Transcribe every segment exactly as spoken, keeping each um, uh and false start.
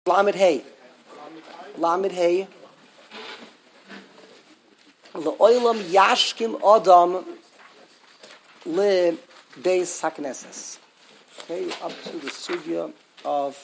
Lamed Hey. Lamed Hey. Le'olam yashkim adam le beis hakneses. Okay, up to the sugya of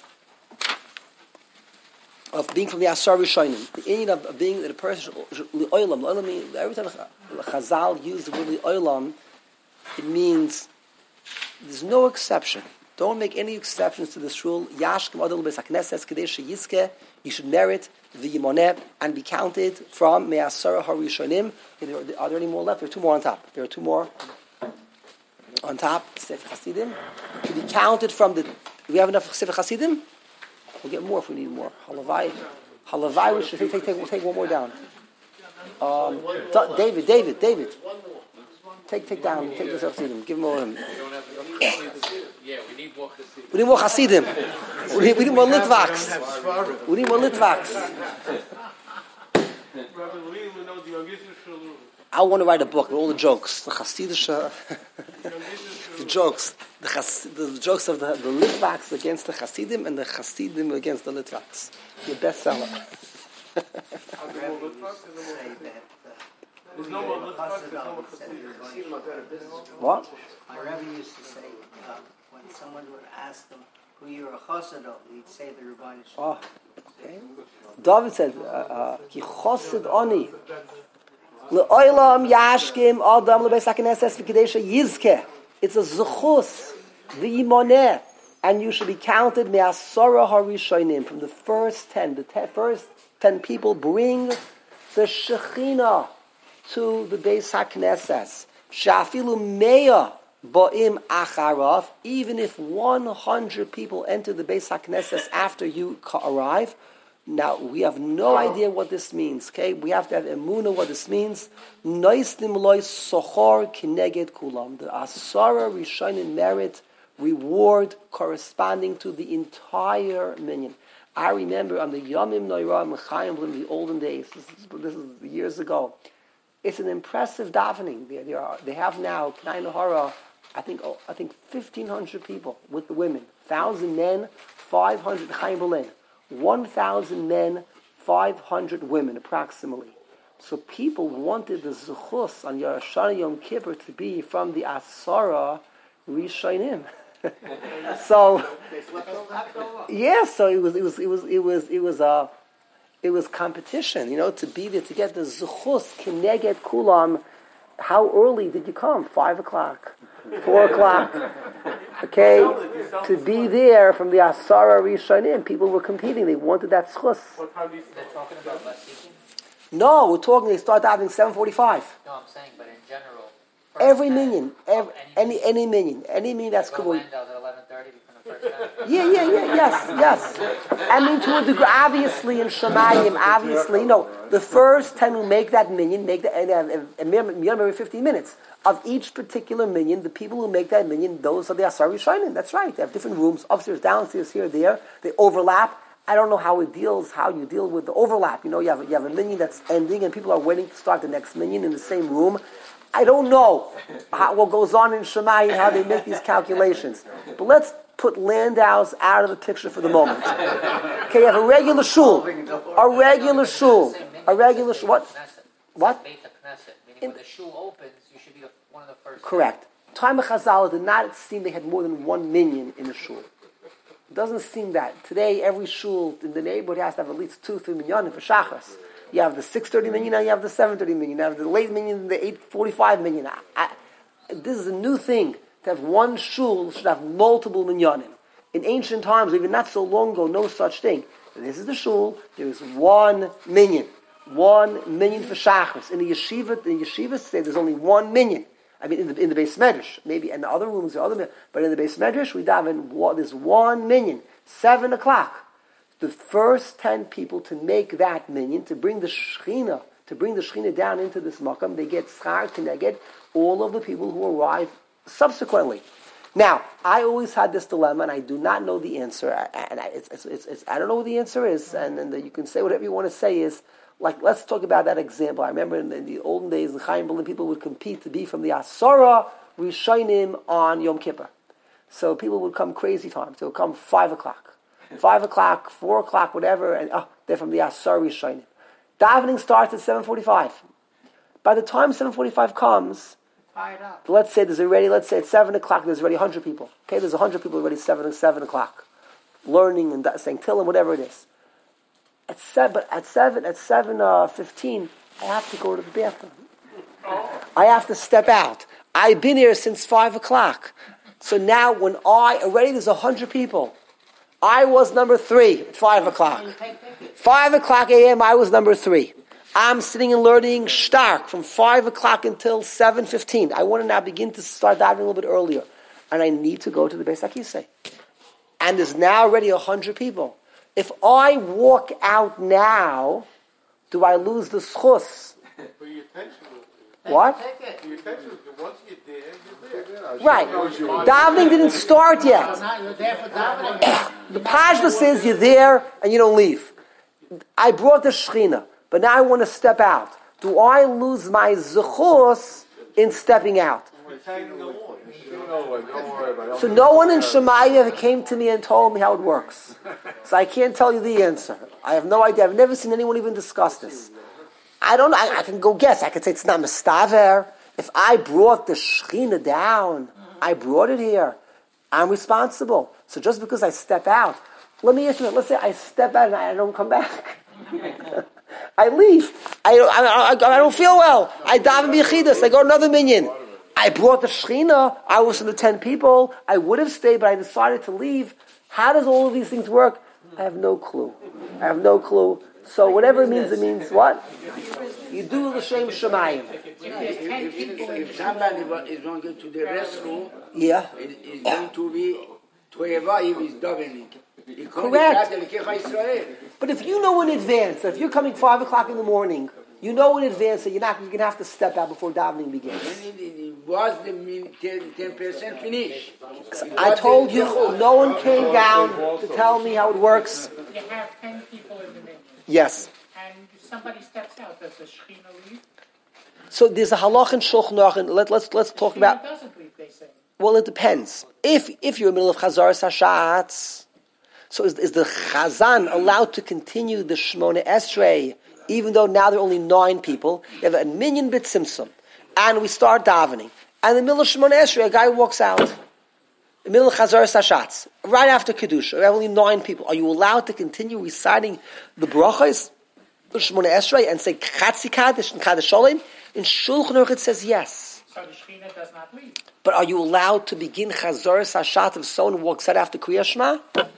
of being from the Asar Rishonim. The aim of, of being that a person le'olam. Le'olam means every time Chazal use the word le'olam, it means there's no exception. Don't make any exceptions to this rule. Yashkim adam le beis hakneses kadesh yizke. You should merit the Yimoneh and be counted from Me'asara HaRishonim. Are there any more left? There are two more on top. There are two more on top. Sefer Hasidim. To be counted from the... Do we have enough Sefer Hasidim? We'll get more if we need more. Halavai. Halavai, we should take, take, take, we'll take one more down. Um, David, David, David. Take take down, take the Sefer Hasidim. Give him more of them. Yeah, we need more Hasidim. We need more Hasidim. We need, we need more Litvaks. We need more Litvaks. I want to write a book with all the jokes, the Hasidic, the jokes, the, Has, the jokes of the, the Litvaks against the Hasidim and the Hasidim against the Litvaks. Your bestseller. What? My Rebbe used to say, uh, when someone would ask them who you're a chassid of, he'd say the Rebbeinu Shalom. Oh, okay. David said, "Ki chassid ani le'olam yashkim adam lebeis hakneses v'kedesha yizke." It's a zechus, the Yimoneh, and you should be counted me'asara harishonim from the first ten. The te- first ten people bring the Shekhinah to the Beis HaKnesses. Shafilu meya ba'im acharav. Even if one hundred people enter the Beis HaKnesses after you arrive. Now, we have no idea what this means, okay? We have to have emunah what this means. Noisnim loy sochor kineged kulam. The asara rishonim merit, reward corresponding to the entire minyan. I remember on the Yomim Noira Mechayim in the olden days, this is, this is years ago, it's an impressive davening. They, they, are, they have now, Pnai Nahara, I think oh, I think fifteen hundred people with the women, one thousand men, five hundred, Chaim Berlin, one thousand men, five hundred women approximately. So people wanted the Zuchus on Rosh Hashanah Yom Kippur to be from the Asara Rishonim. so yeah, so it was it was it was it was it was a it was competition, you know, to be there to get the zuchus kineged kulam. How early did you come? Five o'clock, four o'clock. Okay, to be there from the Asara Rishonim, people were competing. They wanted that zuchus. What time do you start talking about last evening? No, we're talking. They start having seven forty-five. No, I'm saying, but in general. Every minion, every, any any minion, any minion that's cool. eleven thirty from the first time. Yeah, yeah, yeah, yes, yes. I mean, to a degree, obviously in Shemayim, obviously, no. The first ten who make that minion make the and every fifteen minutes of each particular minion. The people who make that minion, those are the Asar Rishonim. That's right. They have different rooms, upstairs, downstairs, here, there. They overlap. I don't know how it deals, how you deal with the overlap. You know, you have you have a minion that's ending, and people are waiting to start the next minion in the same room. I don't know how, what goes on in Shemayim, how they make these calculations. But let's put Landaus out of the picture for the moment. Okay, you have a regular shul. A regular shul. A regular shul. What? What? Meaning when the shul opens, you should be the, one of the first. Correct. Time of Chazal did not seem they had more than one minion in the shul. It doesn't seem that. Today, every shul in the neighborhood has to have at least two, three minyanim for Shachas. You have the six thirty minyan, now you have the seven thirty minyan, you have the late minyan, the eight forty-five minyan. I, I, this is a new thing. To have one shul should have multiple minyanim. In ancient times, even not so long ago, no such thing. This is the shul, there is one minyan. One minyan for Shachris. In the yeshiva, the yeshivas say there's only one minyan. I mean, in the, in the Beis Medrash, maybe in the other rooms, the other, but in the Beis Medrash, we daven, there's one minyan, seven o'clock. The first ten people to make that minyan, to bring the Shechina, to bring the Shechina down into this makam, they get schar kineged all of the people who arrive subsequently. Now, I always had this dilemma, and I do not know the answer. And I, it's, it's, it's, it's, I don't know what the answer is, and, and you can say whatever you want to say is, like, let's talk about that example. I remember in, in the olden days, in Chaim Berlin, people would compete to be from the Asara Rishonim on Yom Kippur. So people would come crazy times. They would come five o'clock. five o'clock, four o'clock, whatever, and oh, they're from the Asar Rishonim. Davening starts at seven forty-five. By the time seven forty-five comes, let's say there's already, let's say at seven o'clock, there's already one hundred people. Okay, there's one hundred people already seven, seven o'clock. Learning and saying Tillim, whatever it is. At seven, but at seven, at seven uh, fifteen, I have to go to the bathroom. I have to step out. I've been here since five o'clock. So now when I, already there's a hundred people. I was number three at five o'clock. Five o'clock a m, I was number three. I'm sitting and learning stark from five o'clock until seven fifteen. I want to now begin to start diving a little bit earlier. And I need to go to the Beis HaKisei. And there's now already a hundred people. If I walk out now, do I lose the schus? But your attention will What? Your attention will once you're there, you're there. Right. Davening didn't start yet. You're there for davening. The Pashto says you're there and you don't leave. I brought the Shechina, but now I want to step out. Do I lose my zechus in stepping out? So no one in Shemayim ever came to me and told me how it works. So I can't tell you the answer. I have no idea. I've never seen anyone even discuss this. I don't know. I, I can go guess. I could say it's not Mustaver. If I brought the Shechina down, I brought it here. I'm responsible. So just because I step out, let me ask you, let's say I step out and I don't come back. I leave. I, I, I, I don't feel well. I daven b'yechidus. I go to another minyan. I brought the Shechina. I was in the ten people. I would have stayed, but I decided to leave. How does all of these things work? I have no clue. I have no clue. So whatever it means, it means what? You do l'shem Shemayim. If there's ten people in If somebody wa- is going to go to the restroom, Yeah. it is going to be toeva if he's davening. He can't Correct. be L'kecha Yisrael. But if you know in advance, if you're coming five o'clock in the morning, you know in advance that you're not you're gonna have to step out before davening begins. When it, it was the min- ten percent finish. I told you, no one came down to tell me how it works. You have ten people in the minyan, Yes. and somebody steps out. Does the Shechina leave? So there's a halach in Shulchan Aruch, and let, let's let's talk Shechina about. doesn't leave, they say. Well, it depends. If if you're in the middle of Chazar Sashatz, so is, is the Chazan allowed to continue the Shmona Esrei, even though now there are only nine people? You have a minyan bit simsum, and we start davening, and in the middle of Shmona Esrei, a guy walks out. In the middle of Chazar Sashatz, right after Kedusha, we have only nine people. Are you allowed to continue reciting the brachos, the Shmona Esrei, and say Chatzi Kaddish and Kaddish Sholem? In Shulchan Aruch it says yes. So the Shechina does not leave. But are you allowed to begin Chazar Sashat if someone walks out after Kriya Shema? No.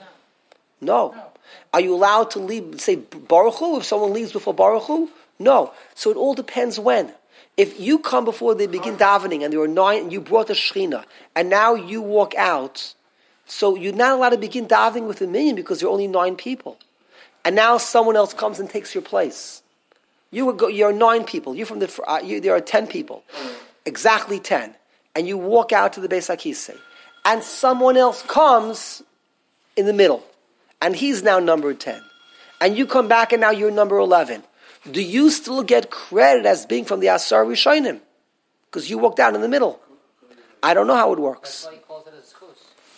No. Are you allowed to leave, say, Baruch Hu, if someone leaves before Baruch Hu? No. So it all depends when. If you come before they begin davening and there are nine, and you brought the Shechina, and now you walk out, so you're not allowed to begin davening with a minyan because there are only nine people. And now someone else comes and takes your place. You would go, you're nine people. You're from the, uh, you, there are ten people. Exactly ten. And you walk out to the Beis HaKisei. And someone else comes in the middle. And he's now number ten. And you come back and now you're number eleven. Do you still get credit as being from the Asar Rishonim? Because you walked out in the middle. I don't know how it That's works. why he calls it a schus.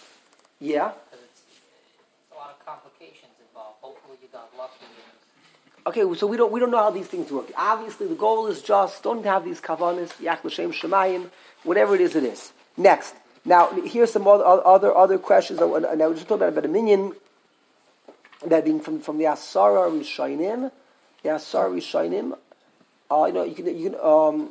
Yeah? Because it's, it's a lot of complications involved. Hopefully you got lucky. Okay, so we don't we don't know how these things work. Obviously, the goal is just don't have these kavanas, yak l'shem shemayim, whatever it is, it is. Next, now here's some other other, other questions. Now we're just talking about, about a minyan that being from, from the Asara Rishonim, the Asara Rishonim. Uh, you know, you can you can um,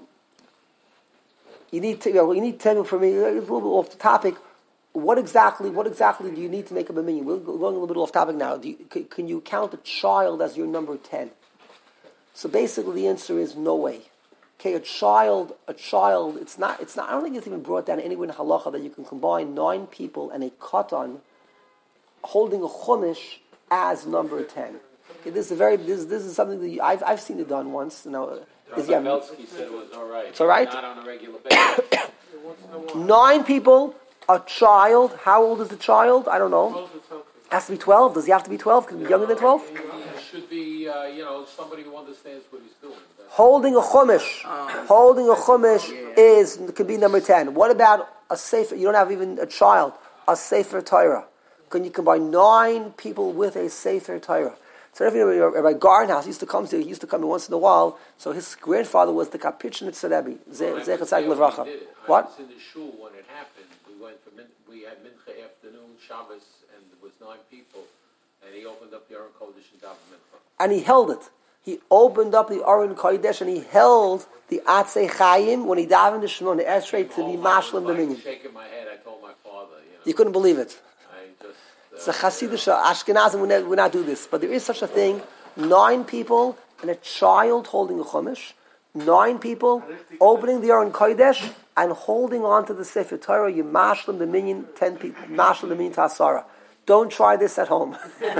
you need to you, know, you need to tell me for me. It's a little bit off the topic. What exactly? What exactly do you need to make up a minyan? We're going a little bit off topic now. Do you, can, can you count a child as your number ten? So basically, the answer is no way. Okay, a child, a child. It's not. It's not. I don't think it's even brought down anywhere in halacha that you can combine nine people and a katan holding a chumash as number ten. Okay, this is a very. This this is something that you, I've I've seen it done once. You know, is yeah, Belsky said it was all right. It's all right? Not on a regular basis. nine people. A child, how old is the child? I don't know. Has to be twelve. Does he have to be twelve? Can he be younger than twelve? It should be, uh, you know, somebody who understands what he's doing. That's Holding a chumash. Holding a chumash is could be number ten. What about a sefer? You don't have even a child. A sefer Torah. can you combine nine people with a Sefer Torah. So if you know, Rabbi Garnhouse used to come to, he used to come in once in a while. So his grandfather was the Kapitchnitzer Rebbe, Zecher Tzaddik Levracha. What? I was in the shul when it happened. We went for min- we had mincha afternoon, Shabbos, and there was nine people, and he opened up the Aron Kodesh and davened mincha. And he held it. He opened up the Aron Kodesh and he held the Atzei Chaim when he davened the Shemona Esrei to be mashlim the minyan. Shaking my head, I told my father, you know. You couldn't believe it. I just. Uh, It's a Hasidic Ashkenazim would not, would not do this, but there is such a thing: nine people and a child holding a chumash, nine people opening the Aron Kodesh and holding on to the Sefer Torah. You mashlim the minyan, ten people mashlim the minyan tasara. Don't try this at home.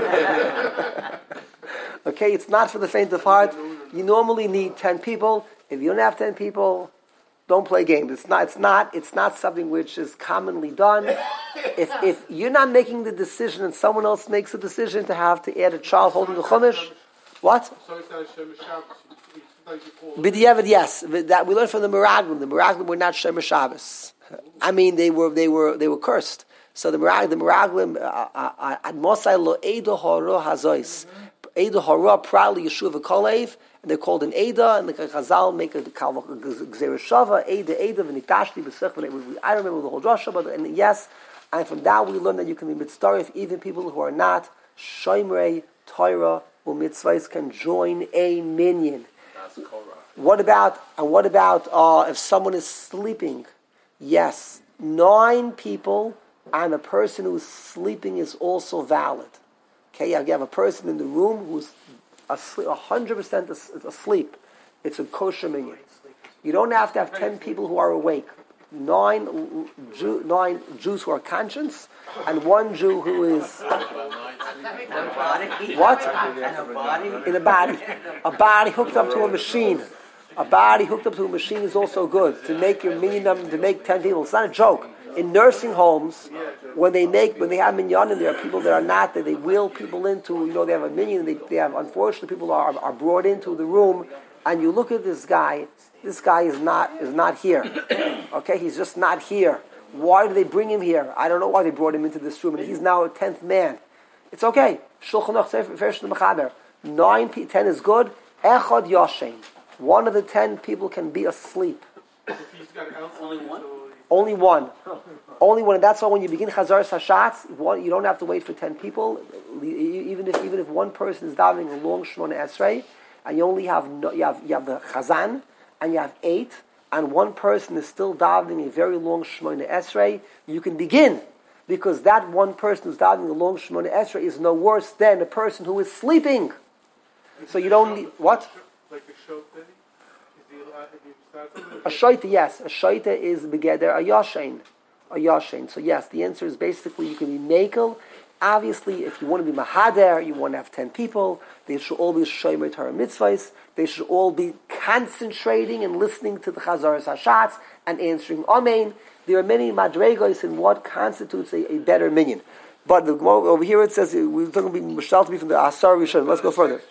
Okay, it's not for the faint of heart. You normally need ten people. If you don't have ten people, don't play games. It's not. It's not. It's not something which is commonly done. If if you're not making the decision and someone else makes the decision to have to add a child holding the chumash, what? So it's not Shem Shabbos. Sometimes you call it. B'diavad, yes. That we learned from the Meraglim. The Meraglim were not Shemer Shabbos. I mean, they were they were they were cursed. So the Meraglim, the Meraglim, ad Mosai lo Eido Haro Hazois, Eido Haro proudly Yeshuv Kolev, and they're called an Eidah, and the Chazal make a Gzera Shava, Eidah, Eidah, V'nikashti, B'sech, I don't remember the whole drasha, but and yes, and from that we learn that you can be mitzdarif, even people who are not Shomerei Torah or mitzvahs can join a minyan. That's Korah. What about, and what about uh, if someone is sleeping? Yes, nine people and a person who's sleeping is also valid. Okay, you have a person in the room who's asleep, one hundred percent asleep. It's a kosher minyan. You don't have to have ten people who are awake. Nine, Jew, nine Jews who are conscious, and one Jew who is what? In a body. A body hooked up to a machine. A body hooked up to a machine is also good to make your minyan, to make ten people. It's not a joke. In nursing homes, when they make, when they have minyanim, there are people that are not, that they wheel people into, you know, they have a minyan, they, they have, unfortunately, people are, are brought into the room, and you look at this guy, this guy is not, is not here. Okay, he's just not here. Why do they bring him here? I don't know why they brought him into this room, and he's now a tenth man. It's okay. Shulchan Aruch, nine, ten is good. Echad Yoshein. One of the ten people can be asleep. Only one? Only one. Only one. And that's why when you begin Chazar Hashatz, you don't have to wait for ten people. Even if even if one person is davening a long Shemona Esrei, and you only have no, you have you have the Chazan, and you have eight, and one person is still davening a very long Shemona Esrei, you can begin. Because that one person who's davening a long Shemona Esrei is no worse than a person who is sleeping. So you don't need... What? Like a show thing? A shaita, yes. A shaita is begeder a yashain. A yashain. So yes, the answer is basically you can be makel. Obviously, if you want to be mahader, you want to have ten people. They should all be shomer Torah mitzvahs. They should all be concentrating and listening to the Chazaras Hashatz and answering Amen. There are many madregos in what constitutes a, a better minyan. But the, over here it says we're talking to be mishal to be from the Asar Rishon. Let's go further.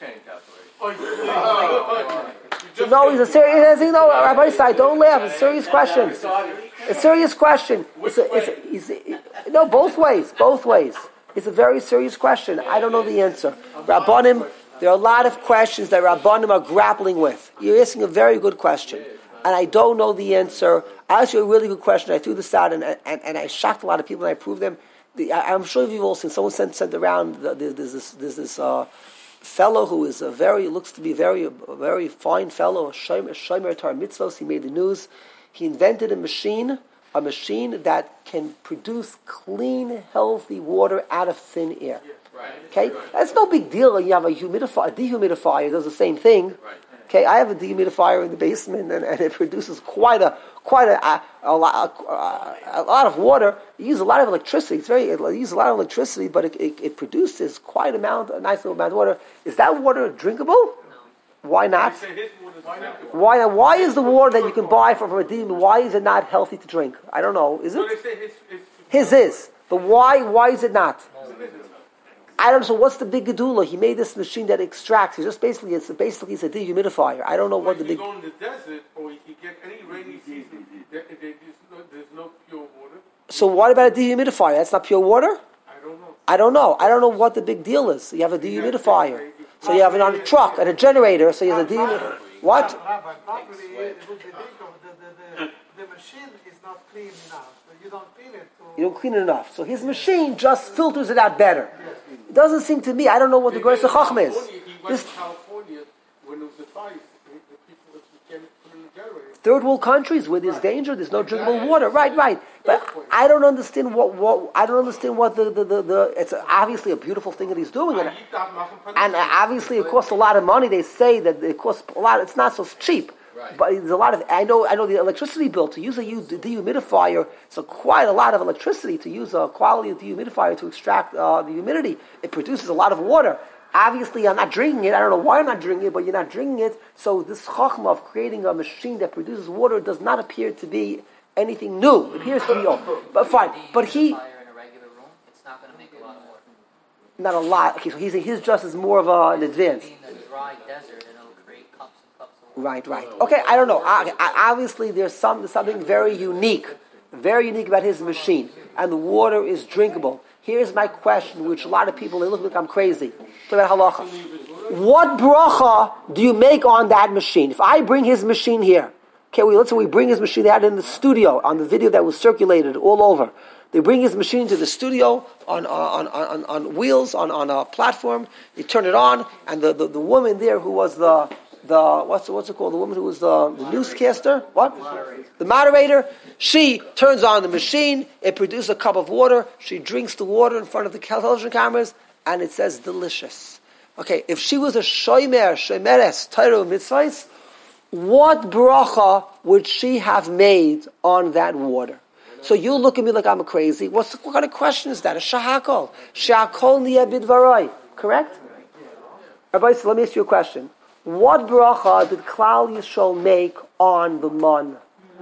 So no, it's a serious. You know, Rabbi Isai, don't laugh. It's serious questions. A serious question. It's a, it's a, it's a, it, no, both ways. Both ways. It's a very serious question. I don't know the answer. Rabbanim, there are a lot of questions that Rabbanim are grappling with. You're asking a very good question, and I don't know the answer. I asked you a really good question. I threw this out, and and, and I shocked a lot of people, and I proved them. The, I, I'm sure you've all seen. Someone sent sent around. There's this. There's this. Uh, fellow who is a very, looks to be very, a very fine fellow, a shomer Torah mitzvos. He made the news. He invented a machine, a machine that can produce clean, healthy water out of thin air. Okay, that's no big deal. You have a humidifier, a dehumidifier does the same thing. Okay, I have a dehumidifier in the basement, and, and it produces quite a quite a a, a, lot, a, a lot of water. You use a lot of electricity. It's very it uses a lot of electricity, but it, it, it produces quite a amount, a nice little amount of water. Is that water drinkable? No. Why not? Why why is the water that you can buy from a demon? Why is it not healthy to drink? I don't know. Is it? His is, but why why is it not? I don't know. So what's the big gedula? He made this machine that extracts. It's just basically it's basically it's a dehumidifier. I don't know what the big. You go in the desert, or you can get any rainy season. There, there's, no, there's no pure water. So what about a dehumidifier? That's not pure water. I don't know. I don't know. I don't know what the big deal is. You have a dehumidifier. So you have it on a truck and a generator. So you have a dehumidifier. What? Rabbi, probably it would be difficult. The, the, the, the machine is not clean enough. So you don't clean it to... You don't clean it enough. So his machine just filters it out better. It doesn't seem to me. I don't know what the Geras HaChacham is. He went This to California when there was a fire. The people that can't put in the generator. third world countries where there's danger, there's no drinkable water. Right, right. But I don't understand what, what I don't understand what the, the, the, the it's obviously a beautiful thing that he's doing. And, and obviously it costs a lot of money. They say that it costs a lot. It's not so cheap. Right. But there's a lot of, I know I know the electricity bill, to use a dehumidifier, so quite a lot of electricity to use a quality dehumidifier to extract uh, the humidity. It produces a lot of water. Obviously, I'm not drinking it. I don't know why I'm not drinking it, but you're not drinking it. So this chachma of creating a machine that produces water does not appear to be anything new. It appears to be old. But fine. But he... Fire in a regular room, it's not going to make a lot of water. Not a lot. Okay, so he's his just is more of a, an advance. In a dry desert, and it'll create cups and cups of water. Right, right. Okay, I don't know. I, I, obviously, there's some there's something very unique, very unique about his machine, and the water is drinkable. Here's my question, which a lot of people, they look like I'm crazy. Talk about halacha. What bracha do you make on that machine? If I bring his machine here, okay, we, let's say we bring his machine out in the studio on the video that was circulated all over. They bring his machine to the studio on on on, on wheels, on, on a platform. They turn it on, and the, the, the woman there who was the the what's what's it called? The woman who was the, the newscaster. What? Moderator. The moderator. She turns on the machine. It produces a cup of water. She drinks the water in front of the television cameras, and it says delicious. Okay, if she was a shomer, shomeres, Torah mitzvahs, what bracha would she have made on that water? So you look at me like I'm crazy. What's, what kind of question is that? A shahakol. Shahakol niya bidvaroi. Correct? Rabbi, so let me ask you a question. What bracha did Klal Yisrael make on the man?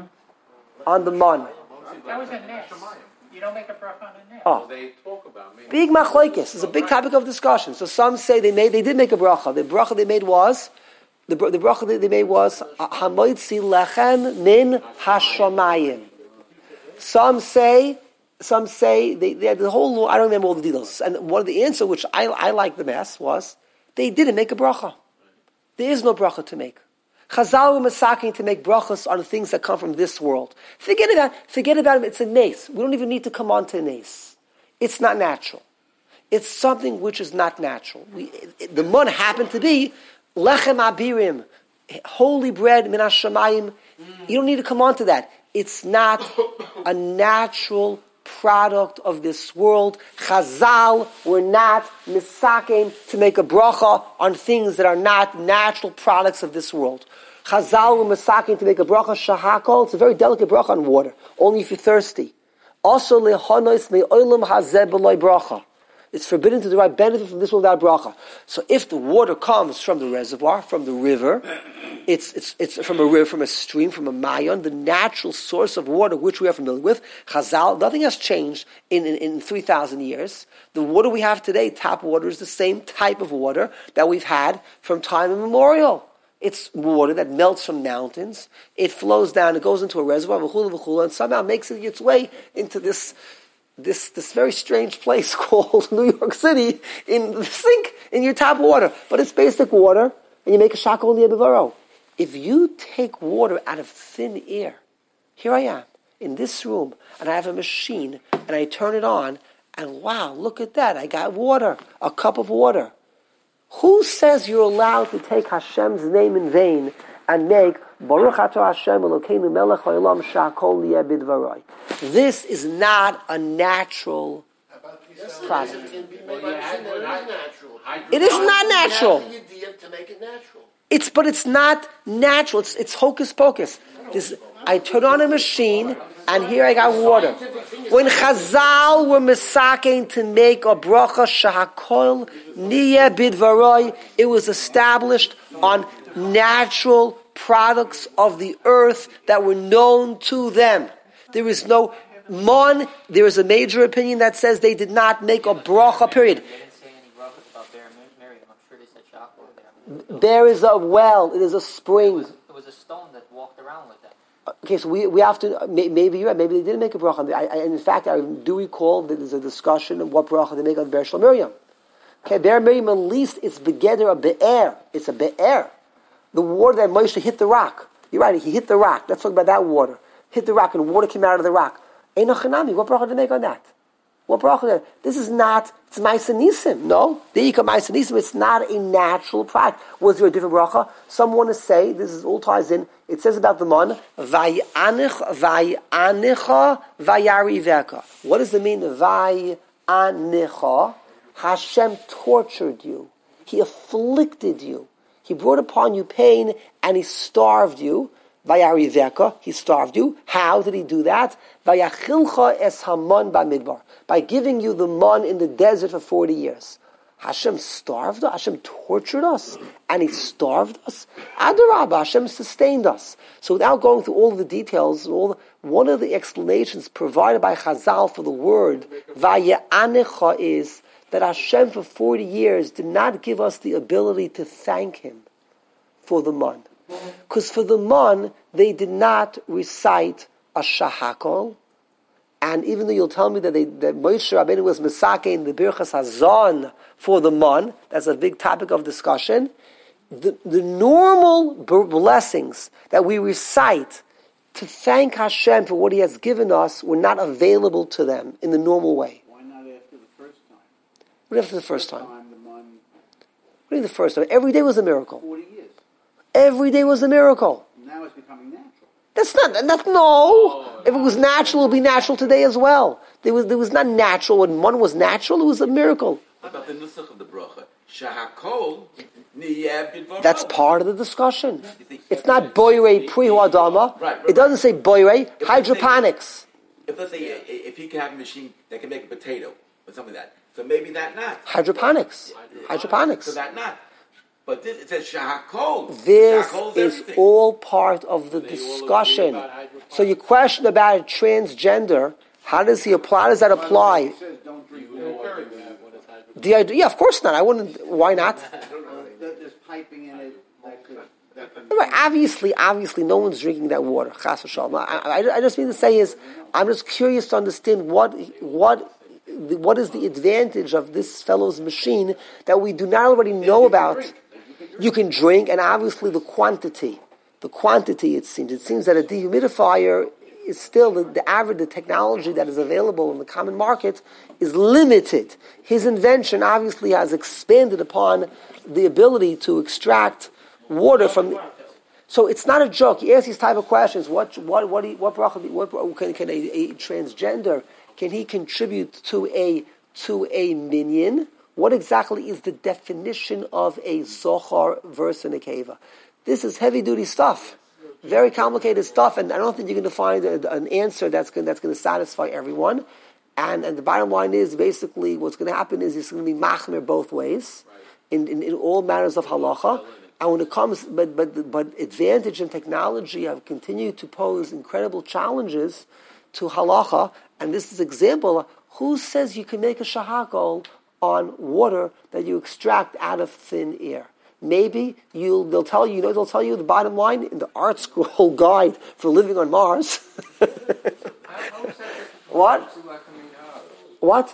On the man. That was a nest. You don't make a bracha on a nest. Oh. They talk about me. Big machlokes. It's a big topic of discussion. So some say they made, they did make a bracha. The bracha they made was, the, the bracha that they made was, hamoitzi lechem min hashamayim. Some say, some say, they, they had the whole, I don't remember all the details. And one of the answer, which I, I like the best, was, they didn't make a bracha. There is no bracha to make. Chazal were masaking to make brachas on things that come from this world. Forget about, forget about it, it's a nace. We don't even need to come on to a nace. It's not natural. It's something which is not natural. We, it, the mun happened to be lechem abirim, holy bread min hashamayim. You don't need to come on to that. It's not a natural product of this world. Chazal were not misaking to make a bracha on things that are not natural products of this world. Chazal were misaking to make a bracha shahakol. It's a very delicate bracha on water, only if you're thirsty. Also lehonos le'olam hazeh b'loy bracha. It's forbidden to derive benefit from this world without bracha. So if the water comes from the reservoir, from the river, it's it's it's from a river, from a stream, from a mayon, the natural source of water which we are familiar with. Chazal, nothing has changed in, in, in three thousand years. The water we have today, tap water, is the same type of water that we've had from time immemorial. It's water that melts from mountains. It flows down, it goes into a reservoir, v'chula v'chula, and somehow makes it its way into this This this very strange place called New York City in the sink in your tap water, but it's basic water, and you make a shakol li'ebivaro. If you take water out of thin air, here I am in this room, and I have a machine, and I turn it on, and wow, look at that! I got water, a cup of water. Who says you're allowed to take Hashem's name in vain and make Baruch Atah Hashem Elokeinu Melech Haolam Shakol Lieh Bidvaroi? This is not a natural process. It is not natural. It's but it's not natural. It's it's hocus pocus. This, I turn on a machine and here I got water. When Chazal were misaking to make a bracha shahakol niya bidvaroi, it was established on natural products of the earth that were known to them. There is no mon. There is a major opinion that says they did not make a bracha. Period. They didn't say any brachas about Bear Miriam. I'm sure they said shakol there. There is a well. It is a spring. It was, it was a stone that walked around with them. Okay, so we we have to, maybe you're right, maybe they didn't make a bracha. I, I, and in fact, I do recall that there's a discussion of what bracha they make on Ber Shel Miriam. Okay, Ber Miriam, at least it's begeder a be'er. It's a be'er. The water that Moshe hit the rock. You're right, he hit the rock. Let's talk about that water. Hit the rock and water came out of the rock. Ein Chanami, what bracha did they make on that? What bracha? This is not, it's Ma'aseh Nisim. No, the Ika Ma'aseh Nisim, it's not a natural product. Was there a different bracha? Some want to say, this is all ties in, it says about the man, Vayanich, Vayanicha, Vayariveka. What does it mean, Vayanicha? Hashem tortured you. He afflicted you. He brought upon you pain and he starved you. Vayariveka, he starved you. How did he do that? Vayachilcha es haman b'midbar, by giving you the man in the desert for forty years. Hashem starved us. Hashem tortured us, and He starved us. Adarabah, Hashem sustained us. So, without going through all of the details, all the, one of the explanations provided by Chazal for the word Vaye'anecha is that Hashem for forty years did not give us the ability to thank Him for the man. Because for the man, they did not recite a shahakol, and even though you'll tell me that, they, that Moshe Rabbeinu was Mesake in the Birchas Hazon for the man, that's a big topic of discussion, the, the normal blessings that we recite to thank Hashem for what He has given us were not available to them in the normal way. Why not after the first time? What after the first time? time the man, What do you mean the first time? Every day was a miracle. forty years. Every day was a miracle. Now it's becoming natural. That's not, that's no. If it was natural, it would be natural today as well. There was, there was not natural. When one was natural, it was a miracle. How about the nusach of the bracha? Shahakol niyeh bidvar. That's part of the discussion. It's not boire prihu adama. Right, right, It doesn't say boire, hydroponics. If let's say if he can have a machine that can make a potato or something like that, so maybe that not Hydroponics. Hydroponics. So that not. But this, it says shahakol. This Shahakol's is everything. all part of the discussion. So your question about transgender, how does he apply? How does that apply? It says don't drink water. The idea, yeah, of course not. I wouldn't. Why not? There's piping in it that could... That could Right, obviously, obviously, no one's drinking that water. Chas v'shalom. I, I, I just mean to say is, I'm just curious to understand what, what, what is the advantage of this fellow's machine that we do not already know about. You can drink, and obviously the quantity, the quantity. It seems, it seems that a dehumidifier is still the, the average, the technology that is available in the common market is limited. His invention obviously has expanded upon the ability to extract water from. The, so it's not a joke. He asks these type of questions. What what what what, what, what can, can a, a transgender, can he contribute to a to a minyan? What exactly is the definition of a zohar versus a nekeva? This is heavy duty stuff, very complicated stuff, and I don't think you're going to find a, an answer that's going that's going to satisfy everyone. And, and the bottom line is, basically, what's going to happen is it's going to be machmir both ways, in, in, in all matters of halacha. And when it comes, but but but advantage and technology have continued to pose incredible challenges to halacha. And this is an example. Who says you can make a shahakol on water that you extract out of thin air? Maybe you'll they'll tell you, you know, they'll tell you the bottom line in the Art Scroll Guide for Living on Mars. What? What?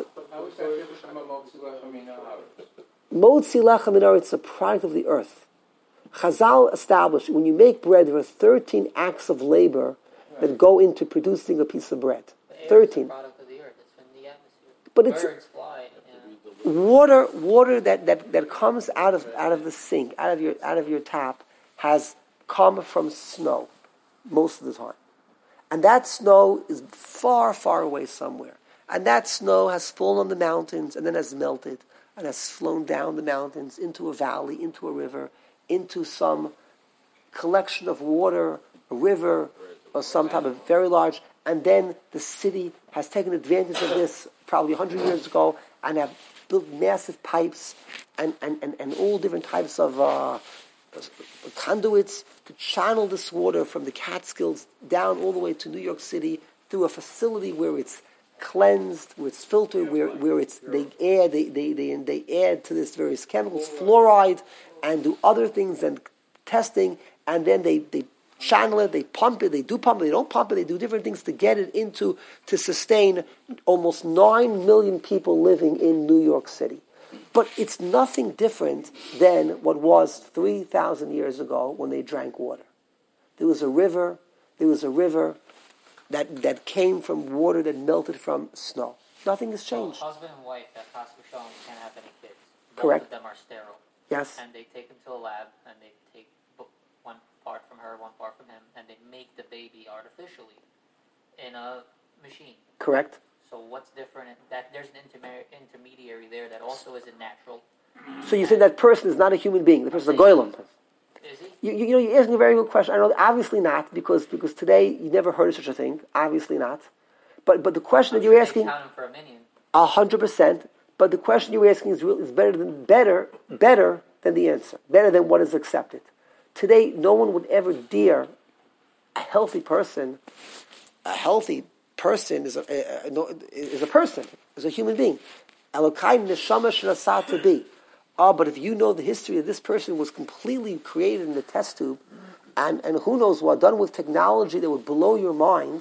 Motzi lechem min haaretz, it's a product of the earth. Chazal established when you make bread, there are thirteen acts of labor that go into producing a piece of bread. Thirteen. But it's water. Water that, that, that comes out of out of the sink, out of your out of your tap, has come from snow, most of the time, and that snow is far, far away somewhere, and that snow has fallen on the mountains and then has melted and has flown down the mountains into a valley, into a river, into some collection of water, a river, or some type of very large, and then the city has taken advantage of this probably a hundred years ago and have built massive pipes and, and, and, and all different types of uh, conduits to channel this water from the Catskills down all the way to New York City through a facility where it's cleansed, where it's filtered, where, where it's they add they, they, they, they add to this various chemicals, fluoride, and do other things and testing, and then they, they channel it, they pump it, they do pump it, they don't pump it, they do different things to get it into, to sustain almost nine million people living in New York City. But it's nothing different than what was three thousand years ago when they drank water. There was a river, there was a river that, that came from water that melted from snow. Nothing has changed. So husband and wife at Pasuk Shalom can't have any kids. Both Correct. of them are sterile. Yes. And they take them to a lab, and they take bo- one part from her, one part from him, and they make the baby artificially in a machine. Correct. So what's different? in- That there's an interme- intermediary there that also isn't natural. So you say that person is not a human being. The person is a goylem. Is he? You, you, you know, you're asking a very good question. I know, obviously not, because because today you never heard of such a thing. Obviously not. But but the question I'm that you're sure they asking, count him for a minion. a hundred percent. But the question you're asking is real, is better than better better than the answer. Better than what is accepted. Today, no one would ever dare a healthy person. A healthy person is a, a, a, no, is a person, is a human being. Elokai neshama shenasah to be. Ah, but if you know the history of this person was completely created in the test tube, and, and who knows what, done with technology that would blow your mind,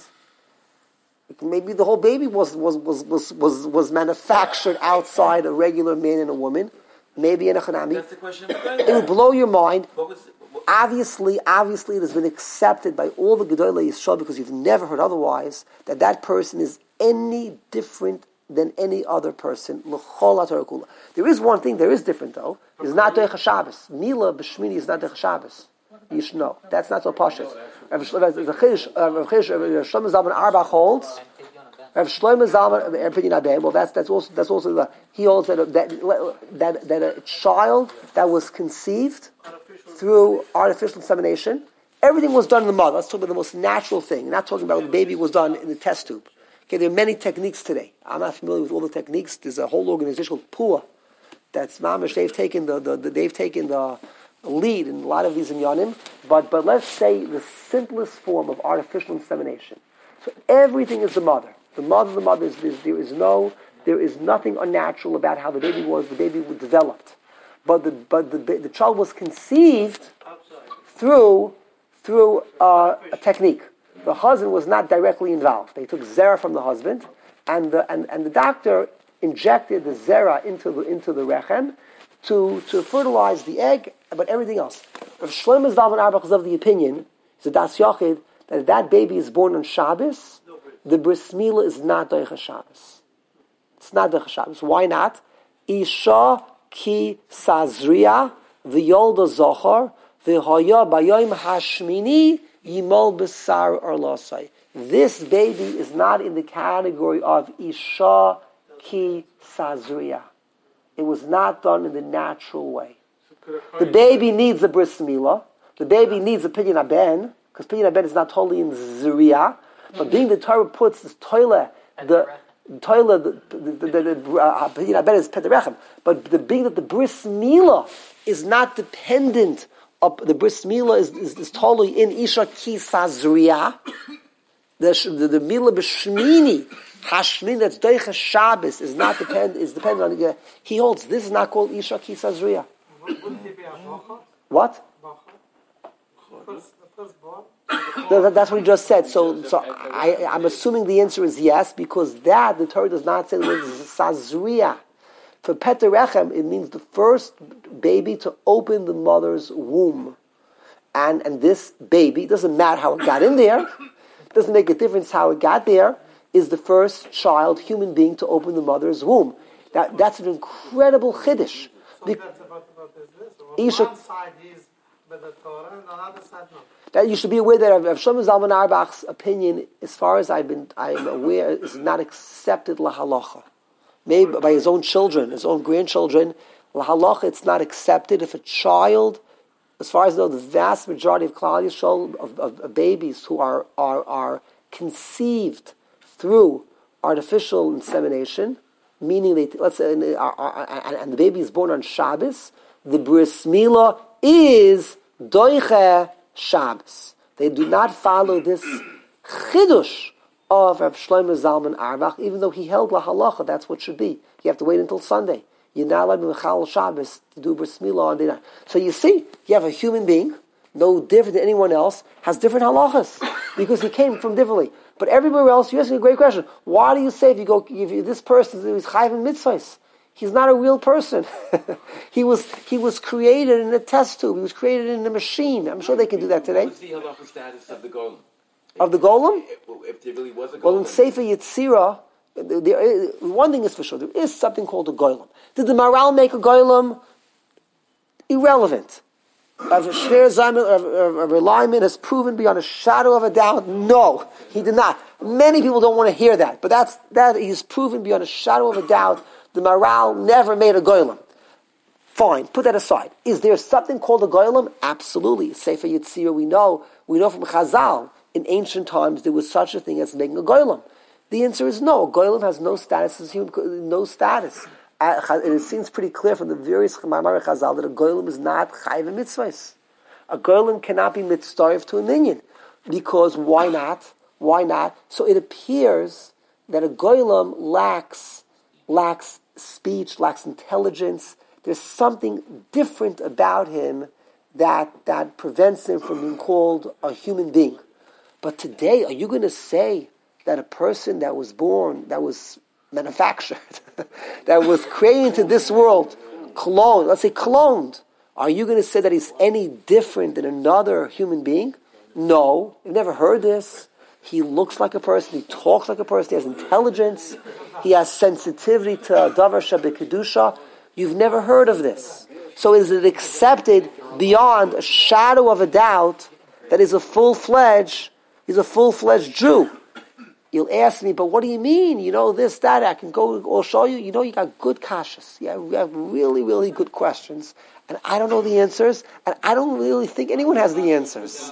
maybe the whole baby was was, was, was, was, was manufactured outside a regular man and a woman, maybe in a chanami. That's the question. It would blow your mind. What was, what, Obviously, obviously it has been accepted by all the Gedolei Yisrael, because you've never heard otherwise, that that person is any different than any other person. There is one thing, there is different though. It's not Doich HaShabbos. Mila b'Shmini is not Doich HaShabbos. You should know. That's not so pashut. Rav Shlomo Zalman Auerbach holds. Rav Shlomo Zalman Pidyon Aben. Well, that's that's also that's also the, he holds that that that that a child that was conceived through artificial insemination, everything was done in the mother. Let's talk about the most natural thing. We're not talking about when the baby was done in the test tube. Okay, there are many techniques today. I'm not familiar with all the techniques. There's a whole organization called P U A. That's mamish. They've taken the, the, the they've taken the lead in a lot of these inyanim. But but let's say the simplest form of artificial insemination. So everything is the mother. The mother, the mother is there is no there is nothing unnatural about how the baby was. The baby was developed, but the but the the child was conceived through through uh, a technique. The husband was not directly involved. They took zera from the husband, and the and, and the doctor injected the zera into the into the rechem to, to fertilize the egg, but everything else. Rav Shlomo Zalman Auerbach is of the opinion, he's a das yachid, that if that baby is born on Shabbos, the bris milah is not doich HaShabbos. It's not doich HaShabbos. Why not? Isha ki sazria v'yolda zochar v'hoya bayoim hashmini yimol b'sar arlasai. This baby is not in the category of Isha ki sazria. It was not done in the natural way. The baby needs a bris milah. The baby needs a pidyon aben, because pidyon aben is not totally in zriya. But being the Torah puts this toilet, the toilet, the the the, the uh, pidyon aben is pederechem. But the being that the bris milah is not dependent of the bris milah is, is, is totally in isha ki sazriya. The the, the milah b'shmini. Hashmin, that's Doich HaShabbos, is not depend is dependent on. Uh, he holds this is not called Isha Ki Sazriya. What? No, that, that's what he just said. So, so I, I'm assuming the answer is yes, because that the Torah does not say the word Sazriya. For Peter Rechem, it means the first baby to open the mother's womb, and and this baby doesn't matter how it got in there. It doesn't make a difference how it got there. Is the first child, human being, to open the mother's womb. That that's an incredible chiddush. So Be- that's about, about this. On Isha, one side is by the Torah, and on the other side not. That you should be aware that Rav Shlomo Zalman Auerbach's opinion, as far as I've been, I'm aware, is not accepted lahalacha. Maybe by his own children, his own grandchildren, lahalacha, it's not accepted if a child, as far as I know, the vast majority of Klal Yisrael, of, of, of babies who are are are conceived through artificial insemination, meaning they let's say, and, and the baby is born on Shabbos, the bris milah is doiche Shabbos. They do not follow this chidush of Rav Shlomo Zalman Auerbach, even though he held la halacha, that's what should be. You have to wait until Sunday. You're not allowed to mechal Shabbos to do bris milah on day nine. So you see, you have a human being no different than anyone else, has different halachas because he came from differently. But everywhere else, you're asking a great question. Why do you say if you go, if you, this person is chayv in mitzvahs? He's not a real person. he was he was created in a test tube. He was created in a machine. I'm sure they can do that today. What's the halacha status of the golem? Of the golem? If, if there really was a golem. Well, in Sefer Yetzirah, there is, one thing is for sure, there is something called a golem. Did the Maral make a golem? Irrelevant. Rav Shner Zalman, Rav Lyman has proven beyond a shadow of a doubt, no, he did not. Many people don't want to hear that, but that's that he's proven beyond a shadow of a doubt. The Maral never made a golem. Fine, put that aside. Is there something called a golem? Absolutely. Sefer Yetzirah, we know, we know from Chazal, in ancient times there was such a thing as making a golem. The answer is no. A golem has no status as human, no status. It seems pretty clear from the various Ma'amar Chazal that a golem is not chayv mitzvahs. A golem cannot be mitzvah to a minion. Because why not? Why not? So it appears that a golem lacks, lacks speech, lacks intelligence. There's something different about him that, that prevents him from being called a human being. But today, are you going to say that a person that was born, that was manufactured, that was created into this world, cloned, let's say cloned, are you going to say that he's any different than another human being? No. You've never heard this. He looks like a person, he talks like a person, he has intelligence, he has sensitivity to davar shebekidusha. You've never heard of this. So is it accepted beyond a shadow of a doubt that he's a full-fledged, he's a full-fledged Jew? You'll ask me, but what do you mean? You know, this, that, I can go, I'll show you. You know, you got good kashas. Yeah, you have really, really good questions. And I don't know the answers. And I don't really think anyone has the answers.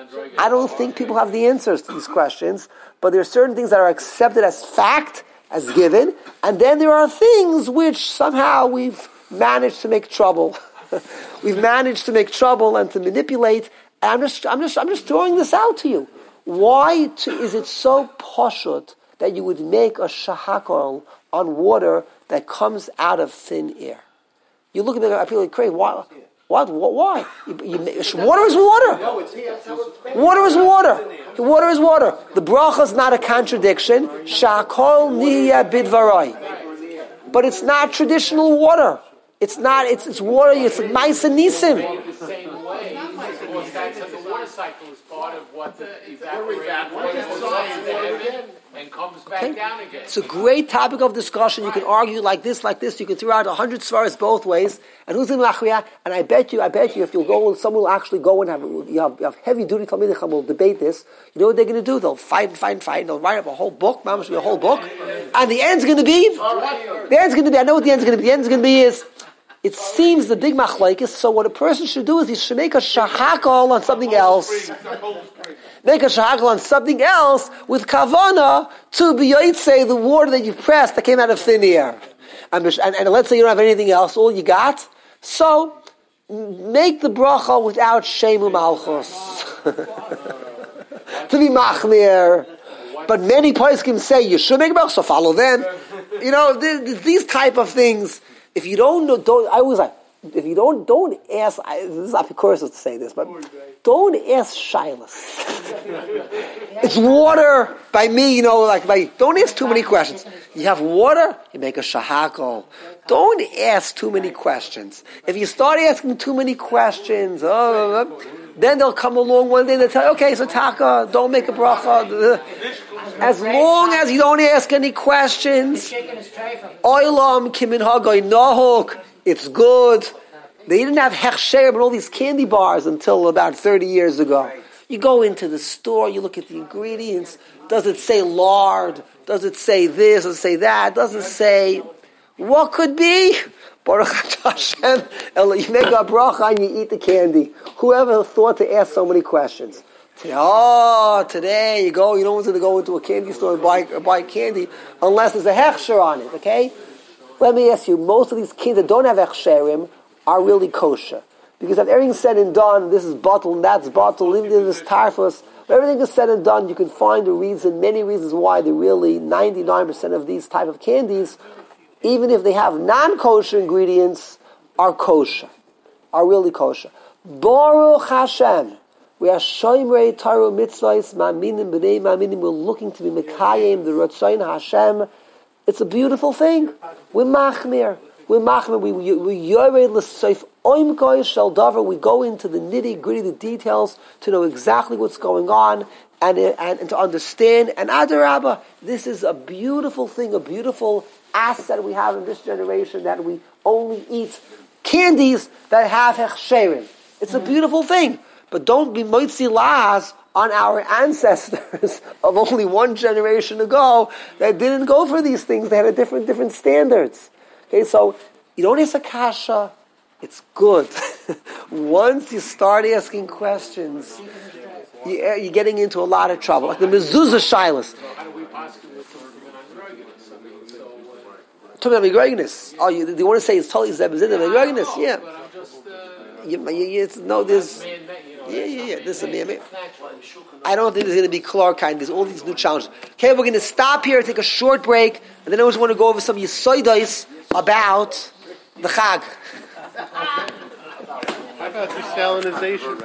I don't think people have the answers to these questions. But there are certain things that are accepted as fact, as given. And then there are things which somehow we've managed to make trouble. We've managed to make trouble and to manipulate. And I'm just, I'm just, I'm just throwing this out to you. Why to, is it so poshut that you would make a shahakol on water that comes out of thin air? You look at me, I feel like crazy. Why? What? what why? You, you, water is water. Water is water. Water is water. The bracha is not a contradiction. Shahakol niya bidvarai. But it's not traditional water. It's not. It's it's water. It's ma'aseh nisim. The same way, because that's the water cycle is part of what the evaporates and comes back okay. down again. It's a great topic of discussion. You can argue like this, like this. You can throw out a hundred svaras both ways. And who's in Machriya? And I bet you, I bet you, if you'll go, someone will actually go and have you have, you have heavy duty Talmidei Chacham will debate this. You know what they're going to do? They'll fight and fight and fight. And they'll write up a whole book. Mamash be a whole book. And the end's going to be. The end's going to be. I know what the end's going to be. The end's going to be is. It seems the big machlokes. So what a person should do is he should make a shahakal on something else. Make a shahakal on something else with kavana to be yotzei the water that you've pressed that came out of thin air. And, and, and let's say you don't have anything else, all you got. So make the bracha without shemu malchus. To be machmir. But many poskim say you should make a bracha, so follow them. You know, th- these type of things. If you don't know, don't, I was like, if you don't, don't ask, I, this is Apicurus to say this, but don't ask Shilas. It's water by me, you know, like, by, don't ask too many questions. You have water, you make a shahakol. Don't ask too many questions. If you start asking too many questions, oh, then they'll come along one day and they'll tell you, okay, so taka, don't make a bracha. As long as you don't ask any questions, oilam kimin hagoy nohok, it's good. They didn't have hechsher and all these candy bars until about thirty years ago. You go into the store, you look at the ingredients. Does it say lard? Does it say this? Does it say that? Does it say what could be? Baruch Hashem, you make a bracha and you eat the candy. Whoever thought to ask so many questions? Oh, today you go, you don't want to go into a candy store and buy, buy candy unless there's a hechsher on it, okay? Let me ask you, most of these candy that don't have hechsherim are really kosher. Because if everything's said and done, this is bottled and that's bottled, even this tarfus, when everything is said and done, you can find a reason, many reasons why they're really ninety-nine percent of these type of candies, even if they have non-kosher ingredients, are kosher, are really kosher. Baruch Hashem. We are shoymrei Torah mitzvahs, ma'aminim b'nei ma'aminim. We're looking to be mekayim, the Ratzayin Hashem. It's a beautiful thing. We're machmir. We're machmir. We we we yored l'soif oimkoi shel davar. We go into the nitty gritty, the details, to know exactly what's going on and and, and to understand. And adarabba, this is a beautiful thing, a beautiful asset we have in this generation, that we only eat candies that have hechsherim. It's a beautiful thing. But don't be moitzi lahas on our ancestors of only one generation ago that didn't go for these things. They had a different different standards. Okay, so you don't ask a kasha. It's good. Once you start asking questions, you, you're getting into a lot of trouble. Like the mezuzah shilas. Talking about Migraginus. Oh, you, you want to say it's totally zebazid Migraginus? Yeah. You, you, you, it's, no, there's. Yeah, yeah, yeah. This is a man. I don't think there's going to be Clark kind. There's all these new challenges. Okay, we're going to stop here, take a short break, and then I just want to go over some yisoidais about the Chag. How about desalinization?